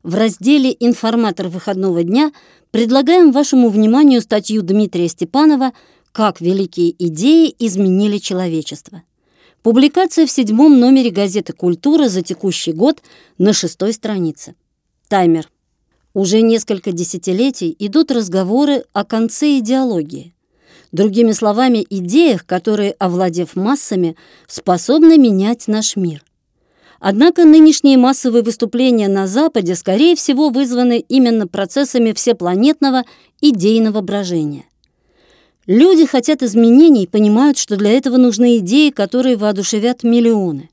В разделе «Информатор выходного дня» предлагаем вашему вниманию статью Дмитрия Степанова «Как великие идеи изменили человечество». Публикация в 7-м номере газеты «Культура» за текущий год на 6-й странице. Таймер. Уже несколько десятилетий идут разговоры о конце идеологии. Другими словами, идеях, которые, овладев массами, способны менять наш мир. Однако нынешние массовые выступления на Западе, скорее всего, вызваны именно процессами всепланетного идейного брожения. Люди хотят изменений и понимают, что для этого нужны идеи, которые воодушевят миллионы.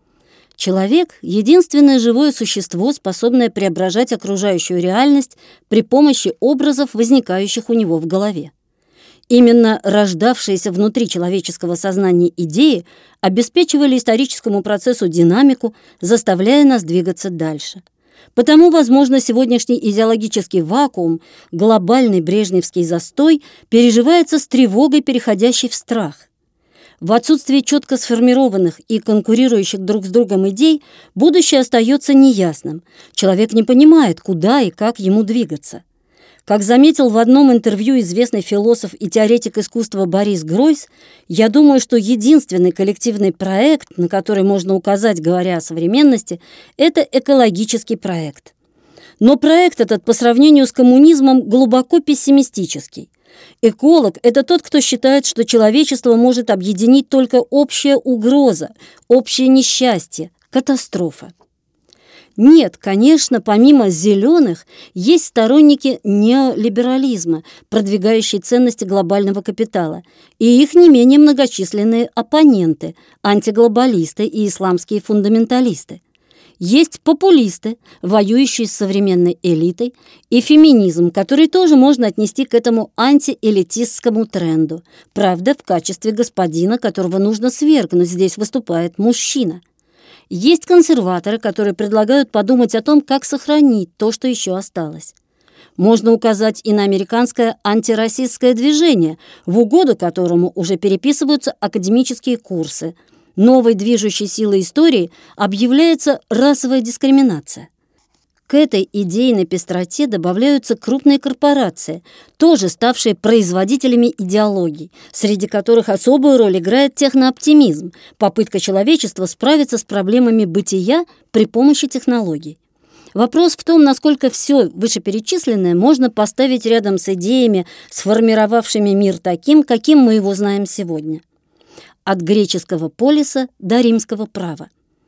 Человек – единственное живое существо, способное преображать окружающую реальность при помощи образов, возникающих у него в голове. Именно рождавшиеся внутри человеческого сознания идеи обеспечивали историческому процессу динамику, заставляя нас двигаться дальше. Потому, возможно, сегодняшний идеологический вакуум, глобальный брежневский застой, переживается с тревогой, переходящей в страх. В отсутствии четко сформированных и конкурирующих друг с другом идей будущее остается неясным. Человек не понимает, куда и как ему двигаться. Как заметил в одном интервью известный философ и теоретик искусства Борис Гройс, я думаю, что единственный коллективный проект, на который можно указать, говоря о современности, это экологический проект. Но проект этот по сравнению с коммунизмом глубоко пессимистический. Эколог – это тот, кто считает, что человечество может объединить только общая угроза, общее несчастье, катастрофа. Нет, конечно, помимо зеленых, есть сторонники неолиберализма, продвигающие ценности глобального капитала, и их не менее многочисленные оппоненты, антиглобалисты и исламские фундаменталисты. Есть популисты, воюющие с современной элитой, и феминизм, который тоже можно отнести к этому антиэлитистскому тренду. Правда, в качестве господина, которого нужно свергнуть, здесь выступает мужчина. Есть консерваторы, которые предлагают подумать о том, как сохранить то, что еще осталось. Можно указать и на американское антирасистское движение, в угоду которому уже переписываются академические курсы. Новой движущей силой истории объявляется расовая дискриминация. К этой идейной пестроте добавляются крупные корпорации, тоже ставшие производителями идеологий, среди которых особую роль играет технооптимизм, попытка человечества справиться с проблемами бытия при помощи технологий. Вопрос в том, насколько все вышеперечисленное можно поставить рядом с идеями, сформировавшими мир таким, каким мы его знаем сегодня. От греческого полиса до римского права.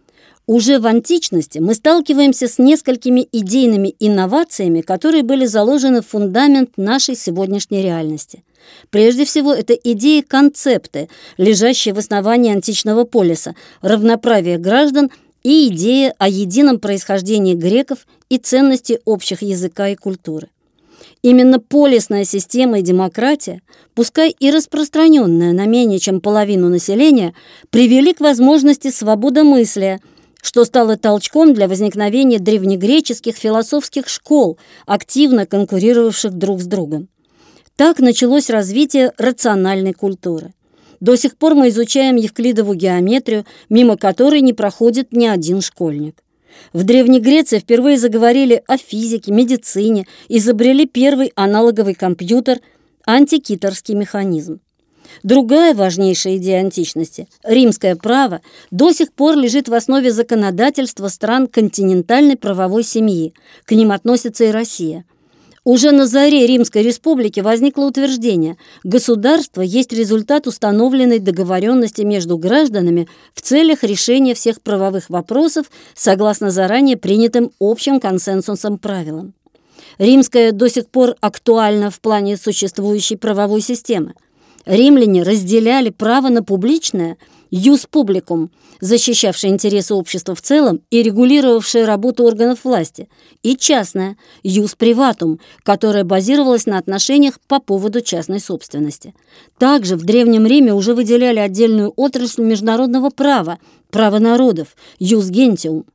Уже в античности мы сталкиваемся с несколькими идейными инновациями, которые были заложены в фундамент нашей сегодняшней реальности. Прежде всего, это идеи-концепты, лежащие в основании античного полиса, равноправие граждан и идея о едином происхождении греков и ценности общих языка и культуры. Именно полисная система и демократия, пускай и распространенная на менее чем половину населения, привели к возможности свободомыслия, что стало толчком для возникновения древнегреческих философских школ, активно конкурировавших друг с другом. Так началось развитие рациональной культуры. До сих пор мы изучаем евклидову геометрию, мимо которой не проходит ни один школьник. В Древней Греции впервые заговорили о физике, медицине, изобрели первый аналоговый компьютер – антикиторский механизм. Другая важнейшая идея античности – римское право – до сих пор лежит в основе законодательства стран континентальной правовой семьи. К ним относится и Россия. Уже на заре Римской республики возникло утверждение: государство есть результат установленной договоренности между гражданами в целях решения всех правовых вопросов согласно заранее принятым общим консенсусом правилам. Римское до сих пор актуально в плане существующей правовой системы. Римляне разделяли право на публичное «юс публикум», защищавшее интересы общества в целом и регулировавшее работу органов власти, и частное «юс приватум», которое базировалось на отношениях по поводу частной собственности. Также в Древнем Риме уже выделяли отдельную отрасль международного права – право народов – «юс гентиум».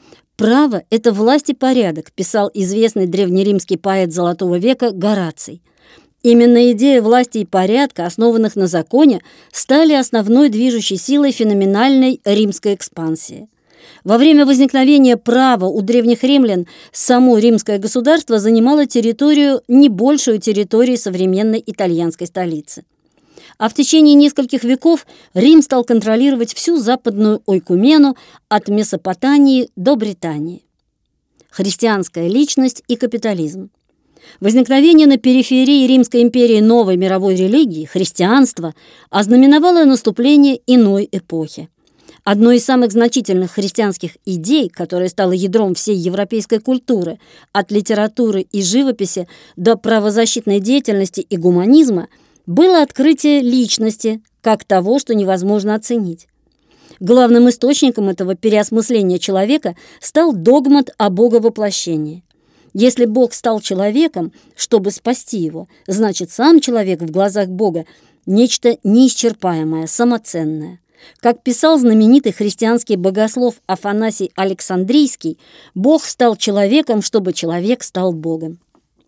«Право – это власть и порядок», писал известный древнеримский поэт Золотого века Гораций. Именно идея власти и порядка, основанных на законе, стали основной движущей силой феноменальной римской экспансии. Во время возникновения права у древних римлян само римское государство занимало территорию, не большую территории современной итальянской столицы. А в течение нескольких веков Рим стал контролировать всю западную ойкумену от Месопотамии до Британии. Христианская личность и капитализм. Возникновение на периферии Римской империи новой мировой религии, христианства, ознаменовало наступление иной эпохи. Одной из самых значительных христианских идей, которая стала ядром всей европейской культуры, от литературы и живописи до правозащитной деятельности и гуманизма, было открытие личности, как того, что невозможно оценить. Главным источником этого переосмысления человека стал догмат о боговоплощении. Если Бог стал человеком, чтобы спасти его, значит, сам человек в глазах Бога – нечто неисчерпаемое, самоценное. Как писал знаменитый христианский богослов Афанасий Александрийский, Бог стал человеком, чтобы человек стал Богом.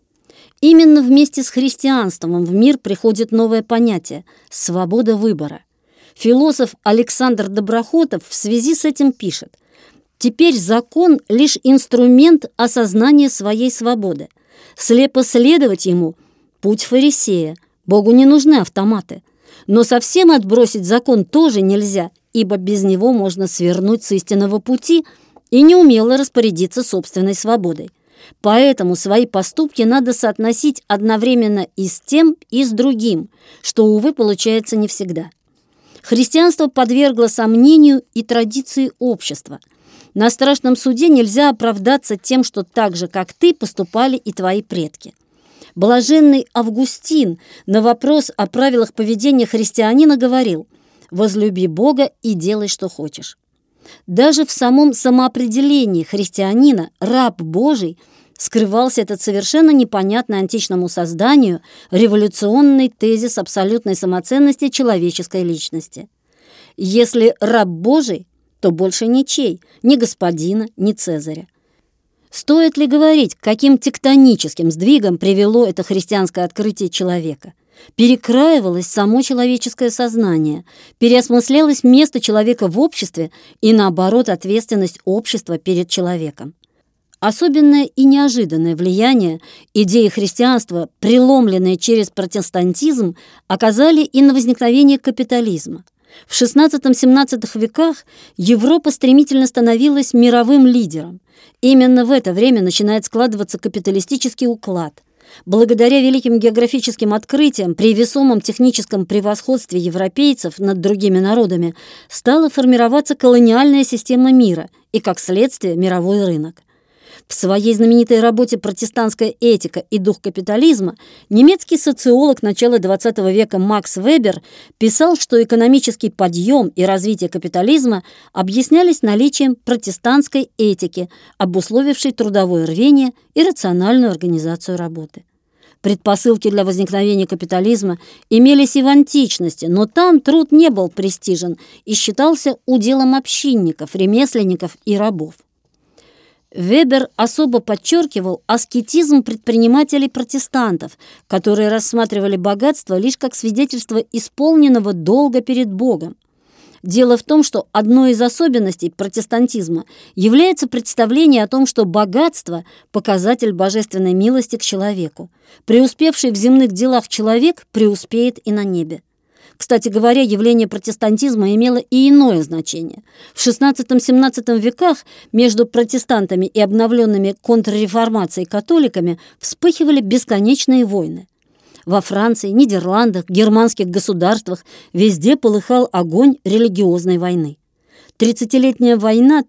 Именно вместе с христианством в мир приходит новое понятие – свобода выбора. Философ Александр Доброхотов в связи с этим пишет: «Теперь закон – лишь инструмент осознания своей свободы. Слепо следовать ему – путь фарисея. Богу не нужны автоматы. Но совсем отбросить закон тоже нельзя, ибо без него можно свернуть с истинного пути и неумело распорядиться собственной свободой. Поэтому свои поступки надо соотносить одновременно и с тем, и с другим, что, увы, получается не всегда». Христианство подвергло сомнению и традиции общества. На страшном суде нельзя оправдаться тем, что так же, как ты, поступали и твои предки. Блаженный Августин на вопрос о правилах поведения христианина говорил: «Возлюби Бога и делай, что хочешь». Даже в самом самоопределении христианина «раб Божий» скрывался этот совершенно непонятный античному созданию революционный тезис абсолютной самоценности человеческой личности. Если раб Божий, то больше ничей, ни господина, ни Цезаря. Стоит ли говорить, к каким тектоническим сдвигам привело это христианское открытие человека? Перекраивалось само человеческое сознание, переосмыслялось место человека в обществе и, наоборот, ответственность общества перед человеком. Особенное и неожиданное влияние идеи христианства, преломленные через протестантизм, оказали и на возникновение капитализма. В XVI-XVII веках Европа стремительно становилась мировым лидером. Именно в это время начинает складываться капиталистический уклад. Благодаря великим географическим открытиям при весомом техническом превосходстве европейцев над другими народами стала формироваться колониальная система мира и, как следствие, мировой рынок. В своей знаменитой работе «Протестантская этика и дух капитализма» немецкий социолог начала XX века Макс Вебер писал, что экономический подъем и развитие капитализма объяснялись наличием протестантской этики, обусловившей трудовое рвение и рациональную организацию работы. Предпосылки для возникновения капитализма имелись и в античности, но там труд не был престижен и считался уделом общинников, ремесленников и рабов. Вебер особо подчеркивал аскетизм предпринимателей-протестантов, которые рассматривали богатство лишь как свидетельство исполненного долга перед Богом. Дело в том, что одной из особенностей протестантизма является представление о том, что богатство – показатель божественной милости к человеку. Преуспевший в земных делах человек преуспеет и на небе. Кстати говоря, явление протестантизма имело и иное значение. В XVI-XVII веках между протестантами и обновленными контрреформацией католиками вспыхивали бесконечные войны. Во Франции, Нидерландах, германских государствах везде полыхал огонь религиозной войны. Тридцатилетняя война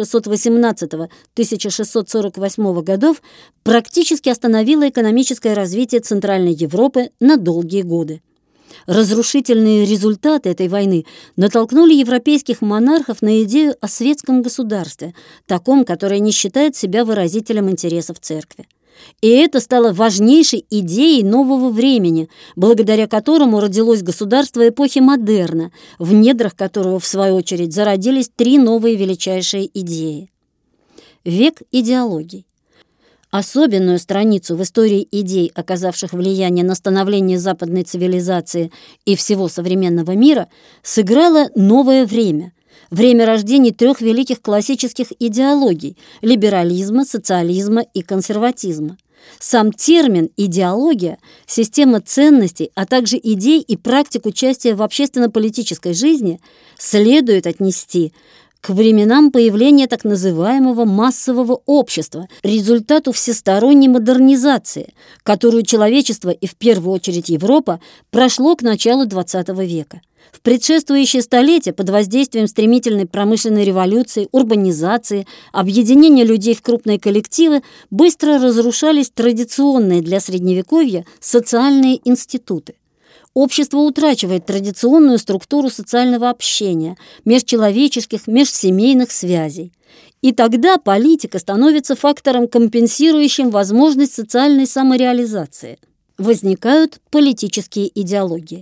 1618-1648 годов практически остановила экономическое развитие Центральной Европы на долгие годы. Разрушительные результаты этой войны натолкнули европейских монархов на идею о светском государстве, таком, которое не считает себя выразителем интересов церкви. И это стало важнейшей идеей нового времени, благодаря которому родилось государство эпохи модерна, в недрах которого, в свою очередь, зародились три новые величайшие идеи. Век идеологий. Особенную страницу в истории идей, оказавших влияние на становление западной цивилизации и всего современного мира, сыграло новое время. время рождения трех великих классических идеологий – либерализма, социализма и консерватизма. Сам термин «идеология», система ценностей, а также идей и практик участия в общественно-политической жизни следует отнести к временам появления так называемого массового общества, результату всесторонней модернизации, которую человечество и в первую очередь Европа прошло к началу XX века. В предшествующие столетия под воздействием стремительной промышленной революции, урбанизации, объединения людей в крупные коллективы быстро разрушались традиционные для Средневековья социальные институты. Общество утрачивает традиционную структуру социального общения, межчеловеческих, межсемейных связей. И тогда политика становится фактором, компенсирующим возможность социальной самореализации. Возникают политические идеологии.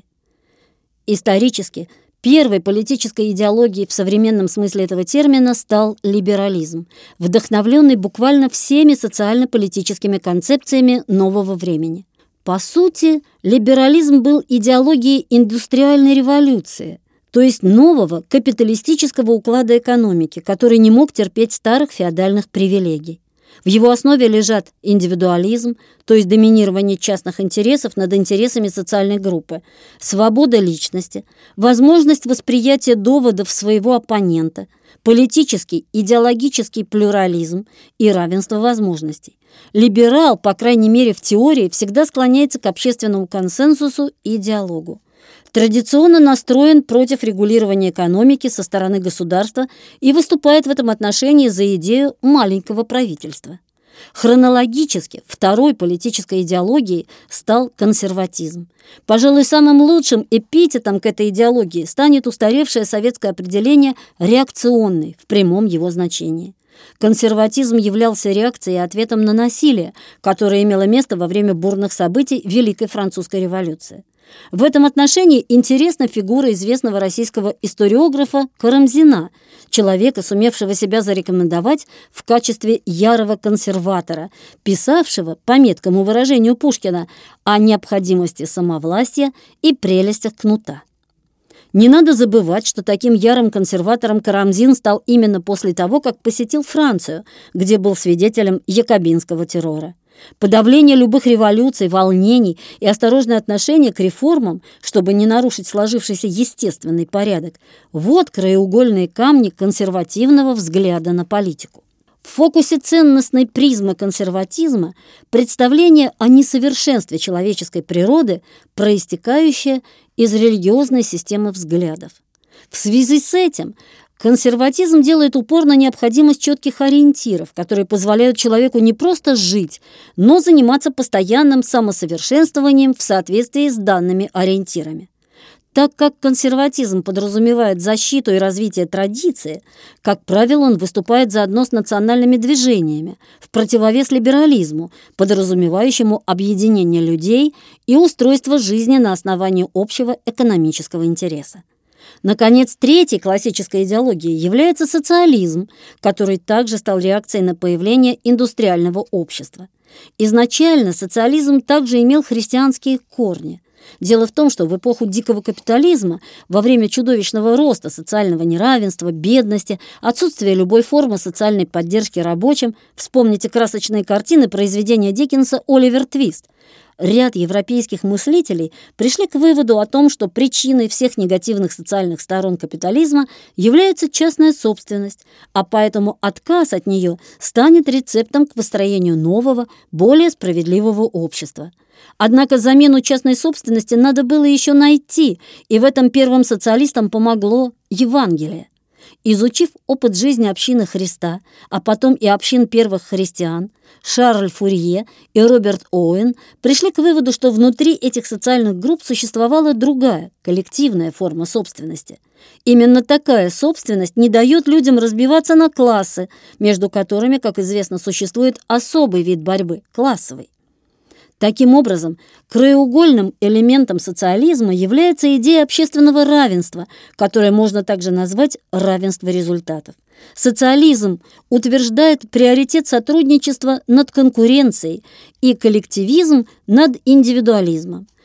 Исторически первой политической идеологией в современном смысле этого термина стал либерализм, вдохновленный буквально всеми социально-политическими концепциями нового времени. По сути, либерализм был идеологией индустриальной революции, то есть нового капиталистического уклада экономики, который не мог терпеть старых феодальных привилегий. В его основе лежат индивидуализм, то есть доминирование частных интересов над интересами социальной группы, свобода личности, возможность восприятия доводов своего оппонента, политический, идеологический плюрализм и равенство возможностей. Либерал, по крайней мере в теории, всегда склоняется к общественному консенсусу и диалогу. Традиционно настроен против регулирования экономики со стороны государства и выступает в этом отношении за идею маленького правительства. Хронологически второй политической идеологией стал консерватизм. Пожалуй, самым лучшим эпитетом к этой идеологии станет устаревшее советское определение «реакционный» в прямом его значении. Консерватизм являлся реакцией и ответом на насилие, которое имело место во время бурных событий Великой Французской революции. В этом отношении интересна фигура известного российского историографа Карамзина, человека, сумевшего себя зарекомендовать в качестве ярого консерватора, писавшего, по меткому выражению Пушкина, о необходимости самовластия и прелестях кнута. Не надо забывать, что таким ярым консерватором Карамзин стал именно после того, как посетил Францию, где был свидетелем якобинского террора. Подавление любых революций, волнений и осторожное отношение к реформам, чтобы не нарушить сложившийся естественный порядок – вот краеугольные камни консервативного взгляда на политику. В фокусе ценностной призмы консерватизма представление о несовершенстве человеческой природы, проистекающее из религиозной системы взглядов. В связи с этим консерватизм делает упор на необходимость четких ориентиров, которые позволяют человеку не просто жить, но заниматься постоянным самосовершенствованием в соответствии с данными ориентирами. Так как консерватизм подразумевает защиту и развитие традиции, как правило, он выступает заодно с национальными движениями, в противовес либерализму, подразумевающему объединение людей и устройство жизни на основании общего экономического интереса. Наконец, третьей классической идеологией является социализм, который также стал реакцией на появление индустриального общества. Изначально социализм также имел христианские корни. Дело в том, что в эпоху дикого капитализма, во время чудовищного роста социального неравенства, бедности, отсутствия любой формы социальной поддержки рабочим, вспомните красочные картины произведения Диккенса «Оливер Твист», ряд европейских мыслителей пришли к выводу о том, что причиной всех негативных социальных сторон капитализма является частная собственность, а поэтому отказ от нее станет рецептом к построению нового, более справедливого общества. Однако замену частной собственности надо было еще найти, и в этом первым социалистам помогло Евангелие. Изучив опыт жизни общины Христа, а потом и общин первых христиан, Шарль Фурье и Роберт Оуэн пришли к выводу, что внутри этих социальных групп существовала другая, коллективная форма собственности. Именно такая собственность не дает людям разбиваться на классы, между которыми, как известно, существует особый вид борьбы – классовый. Таким образом, краеугольным элементом социализма является идея общественного равенства, которое можно также назвать равенство результатов. Социализм утверждает приоритет сотрудничества над конкуренцией и коллективизм над индивидуализмом.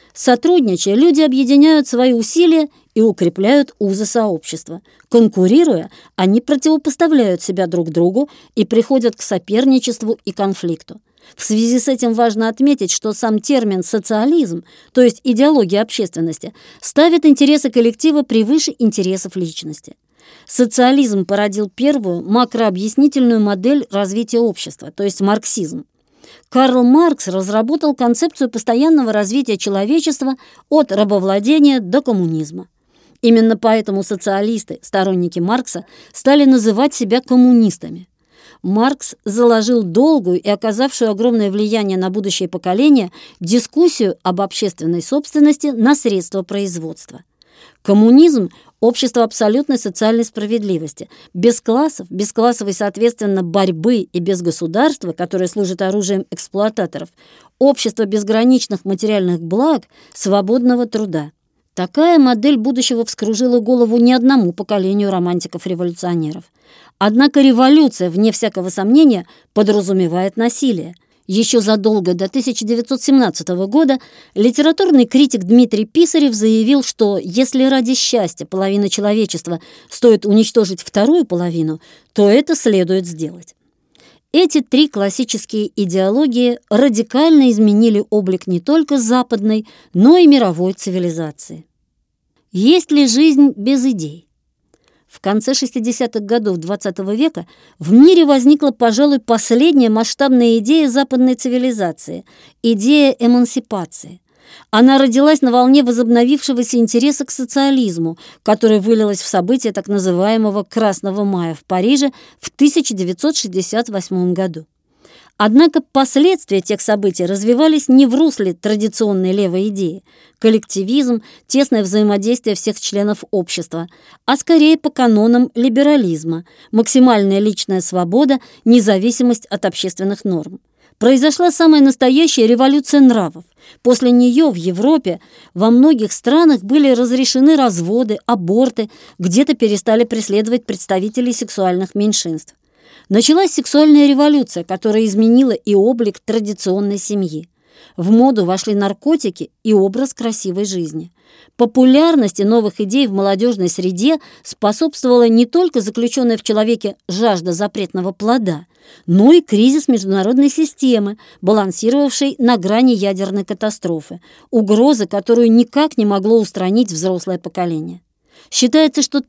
Сотрудничая, люди объединяют свои усилия и укрепляют узы сообщества. Конкурируя, они противопоставляют себя друг другу и приходят к соперничеству и конфликту. В связи с этим важно отметить, что сам термин «социализм», то есть идеология общественности, ставит интересы коллектива превыше интересов личности. Социализм породил первую макрообъяснительную модель развития общества, то есть марксизм. Карл Маркс разработал концепцию постоянного развития человечества от рабовладения до коммунизма. Именно поэтому социалисты, сторонники Маркса, стали называть себя коммунистами. Маркс заложил долгую и оказавшую огромное влияние на будущее поколение дискуссию об общественной собственности на средства производства. Коммунизм – общество абсолютной социальной справедливости, без классов, без классовой, соответственно, борьбы и без государства, которое служит оружием эксплуататоров, общество безграничных материальных благ, свободного труда. Такая модель будущего вскружила голову не одному поколению романтиков-революционеров. Однако революция, вне всякого сомнения, подразумевает насилие. Еще задолго до 1917 года литературный критик Дмитрий Писарев заявил, что если ради счастья половины человечества стоит уничтожить вторую половину, то это следует сделать. Эти три классические идеологии радикально изменили облик не только западной, но и мировой цивилизации. Есть ли жизнь без идей? В конце 60-х годов XX века в мире возникла, пожалуй, последняя масштабная идея западной цивилизации – идея эмансипации. Она родилась на волне возобновившегося интереса к социализму, которое вылилось в события так называемого «Красного мая» в Париже в 1968 году. Однако последствия тех событий развивались не в русле традиционной левой идеи – коллективизм, тесное взаимодействие всех членов общества, а скорее по канонам либерализма, максимальная личная свобода, независимость от общественных норм. Произошла самая настоящая революция нравов. После нее в Европе во многих странах были разрешены разводы, аборты, где-то перестали преследовать представителей сексуальных меньшинств. Началась сексуальная революция, которая изменила и облик традиционной семьи. В моду вошли наркотики и образ красивой жизни. Популярности новых идей в молодежной среде способствовала не только заключенная в человеке жажда запретного плода, но и кризис международной системы, балансировавшей на грани ядерной катастрофы, угрозы, которую никак не могло устранить взрослое поколение. Считается, что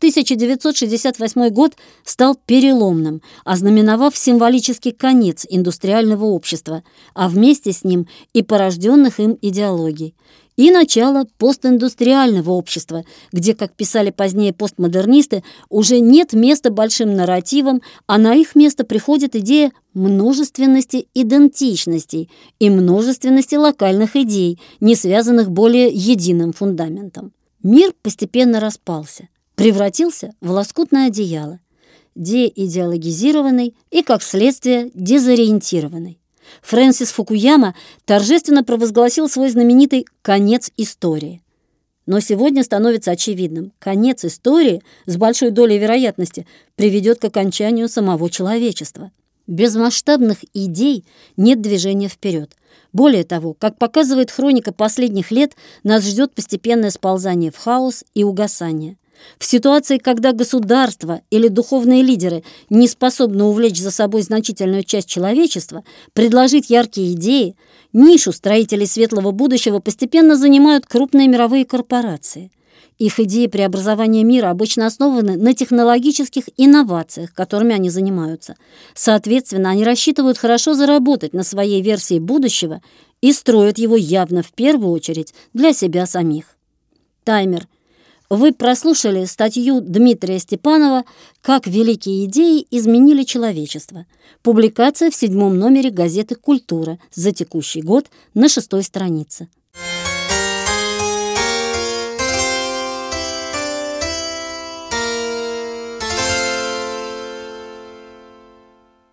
1968 год стал переломным, ознаменовав символический конец индустриального общества, а вместе с ним и порожденных им идеологий, и начало постиндустриального общества, где, как писали позднее постмодернисты, уже нет места большим нарративам, а на их место приходит идея множественности идентичностей и множественности локальных идей, не связанных более единым фундаментом. Мир постепенно распался, превратился в лоскутное одеяло, деидеологизированный и, как следствие, дезориентированный. Фрэнсис Фукуяма торжественно провозгласил свой знаменитый «конец истории». Но сегодня становится очевидным, конец истории с большой долей вероятности приведет к окончанию самого человечества. Без масштабных идей нет движения вперед. Более того, как показывает хроника последних лет, нас ждет постепенное сползание в хаос и угасание. В ситуации, когда государство или духовные лидеры не способны увлечь за собой значительную часть человечества, предложить яркие идеи, нишу строителей светлого будущего постепенно занимают крупные мировые корпорации. Их идеи преобразования мира обычно основаны на технологических инновациях, которыми они занимаются. Соответственно, они рассчитывают хорошо заработать на своей версии будущего и строят его явно в первую очередь для себя самих. Таймер. Вы прослушали статью Дмитрия Степанова «Как великие идеи изменили человечество». Публикация в 7-м номере газеты «Культура» за текущий год на 6-й странице.